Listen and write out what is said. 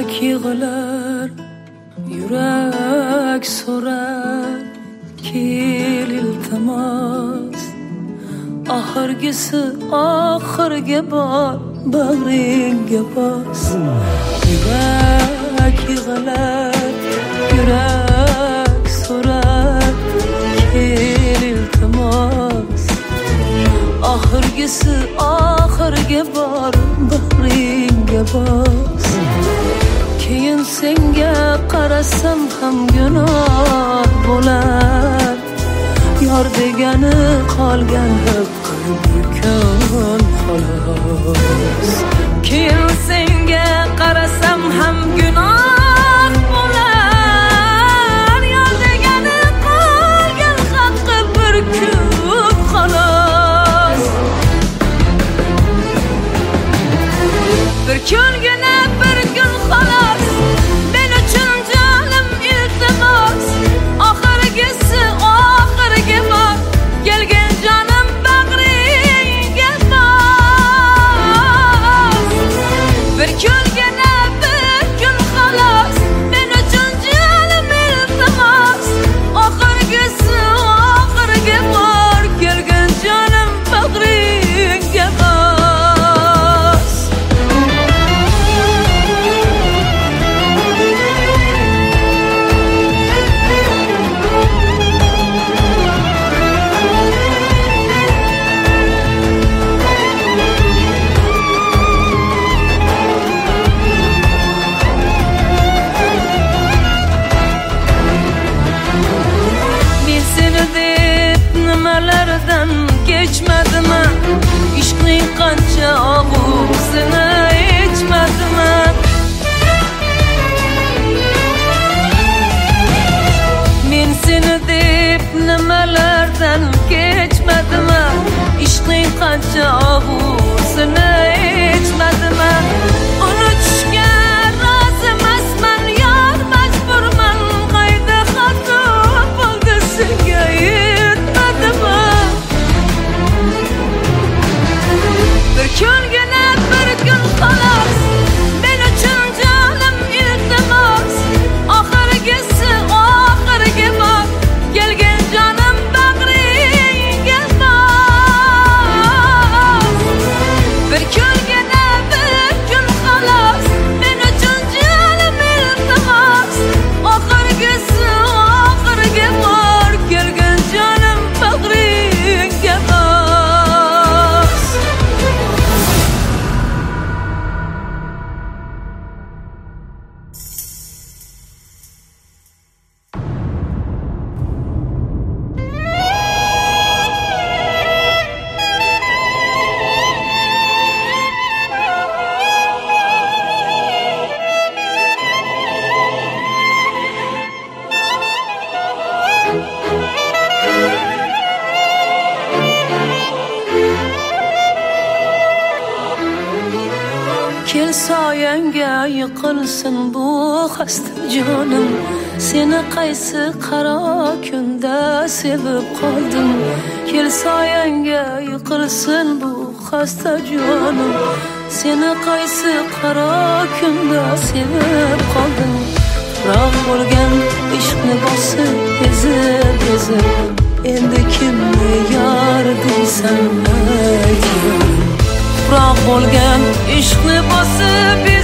yig'lar, yurak so'rar, kel iltimos. Oxirgisi oxirga bor, bag'ringga bos. Yurak yig'lar, yurak so'rar, kel iltimos. Oxirgisi oxirga bor, bag'ringga bos. Keyin senga qarasam ham gunoh bo'lar. Yor degani qolgan haqqim xolos. Keyin senga qarasam ham gunoh bo'lar. Yor degani qolgan haqqim bir kun xolos. Bir kungina bir kun xolos. Men uchun jonim iltimos. Oxirgisi oxirga bor, kelgan jonim bag'ringga bos. Bir kungina bir kun xolos. Men uchun jonim iltimos. Oxirgisi oxirga bor, kelgan jonim bag'ringga bos. Nimalardan kechmadimmi? Ishqning qancha og'uzini ichmadimmi? Men seni deb nimalardan kechmadimmi? Ishqning qancha og'uzini ichmadimmi? Unutishga rozi emasman, yor majburman. Qayda xato bo'ldi senga? Bir kungina bir kun xolos. Men uchun jonim iltimos. Oxirgisi oxirga bor, kelgan jonim bag'ringga bos. Bir kungina bir kun xolos. Men uchun jonim iltimos. Oxirgisi oxirga bor, kelgan jonim bag'ringga bos. Kel soyangga yiqilsin bu xasta jonim. Seni qaysi qaro kunda sevib qoldim. Kel soyangga yiqilsin bu xasta jonim. Seni qaysi qaro kunda sevib qoldim. Tuproq bo'lgan ishqni bosib ezib endi kimni yor deysan ayt. Tuproq bo'lgan ishqni bosib